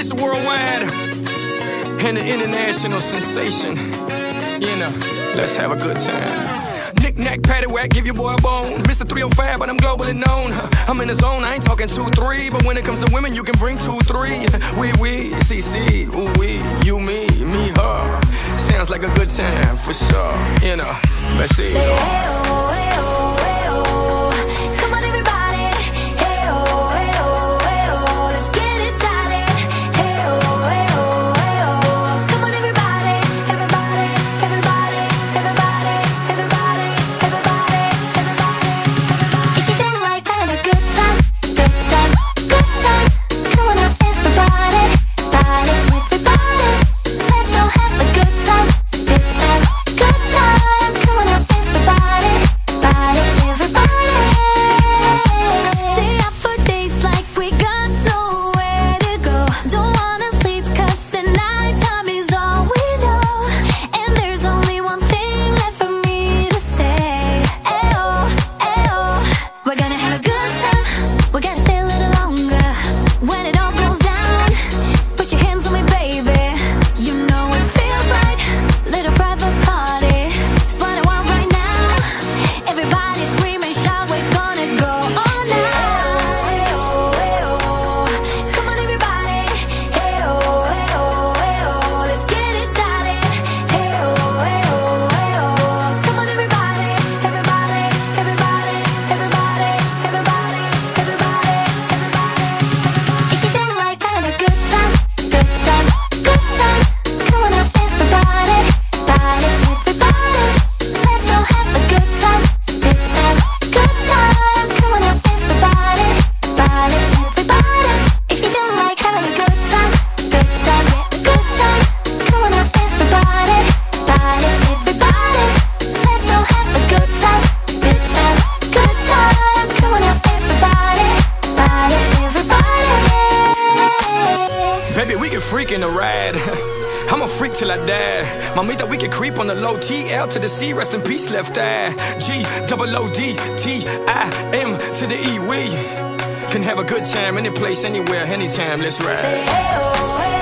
Mr. Worldwide and the international sensation. You know, let's have a good time. Knick-knack, paddywhack, give your boy a bone. Mr. 305, but I'm globally known. I'm in the zone, I ain't talking 2-3. But when it comes to women, you can bring 2-3. We, CC, ooh, we, you, me, her. Sounds like a good time, for sure. You know, let's see. Say, hey, oh, hey, oh, hey, oh. Come on, everybody. Hey, oh, hey, oh, hey, oh. Let's get it started. Hey, oh, hey, oh, hey, oh. Come on, everybody. Everybody, everybody, everybody, everybody, everybody, everybody, everybody. If you feel like having a good time, good time, good time. Come on up, everybody. Body, everybody. Let's all have a good time, good time, good time. Come on up, everybody. Body, everybody. Stay up for days like we got nowhere to go. Don't wanna sleep 'cause the nighttime is all we know. And there's only one thing left for me to say. Ayo, ayo. We're gonna have a good time. We gotta stay a little longer. When it all goes down, put your hands on me, baby. You know it feels right. Little private party. It's what I want right now. Everybody screaming, shout, we're gonna go all night. Hey, oh, hey, oh. Come on, everybody. Hey, oh, hey, oh, hey, oh. Let's get it started. Hey, oh, hey, oh, hey, oh. Come on, everybody. Everybody, everybody, everybody, everybody, everybody, everybody. If you feel like having a good time, good time, good time. Come on up, everybody. Body, everybody. Let's all have a good time, good time, good time. Come on up, everybody. Body, everybody. If you feel like having a good time, good time, good time. Come on up, everybody. Body, everybody. Let's all have a good time, good time, good time. Come on up, everybody. Body, everybody. Baby, we can freak in the ride. I'm a freak till I die. Mamita, we can creep on the low. TL to the C, rest in peace, left eye. GOOD-TIM to the E. We can have a good time, any place, anywhere, anytime. Let's ride. Say, hey, oh, hey,